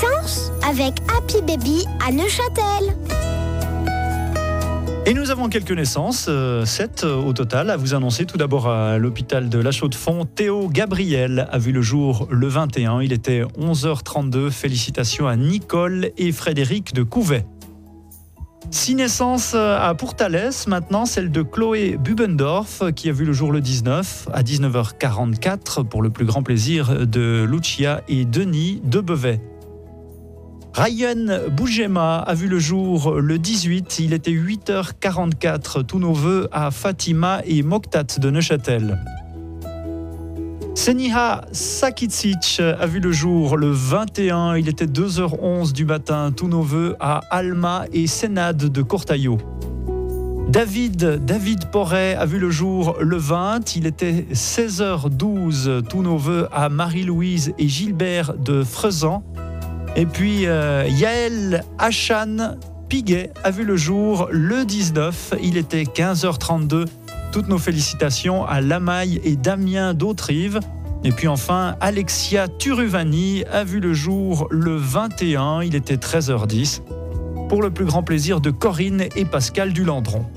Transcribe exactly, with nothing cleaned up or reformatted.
Science avec Happy Baby à Neuchâtel. Et nous avons quelques naissances, euh, sept euh, au total, à vous annoncer. Tout d'abord à l'hôpital de La Chaux-de-Fonds, Théo Gabriel a vu le jour le vingt et un. Il était onze heures trente-deux. Félicitations à Nicole et Frédéric de Couvet. Six naissances à Pourtalès, maintenant celle de Chloé Bubendorf qui a vu le jour le dix-neuf à dix-neuf heures quarante-quatre pour le plus grand plaisir de Lucia et Denis de Bevet. Ryan Bougema a vu le jour le dix-huit, il était huit heures quarante-quatre, tous nos vœux à Fatima et Moktat de Neuchâtel. Seniha Sakitsic a vu le jour le vingt et un, il était deux heures onze du matin, tous nos vœux à Alma et Sénad de Cortaillot. David, David Porret a vu le jour le vingt, il était seize heures douze, tous nos vœux à Marie-Louise et Gilbert de Frezan. Et puis euh, Yael Hachan Piguet a vu le jour le dix-neuf, il était quinze heures trente-deux. Toutes nos félicitations à Lamaille et Damien d'Autrive. Et puis enfin, Alexia Turuvani a vu le jour le vingt et un, il était treize heures dix. Pour le plus grand plaisir de Corinne et Pascal Dulandron.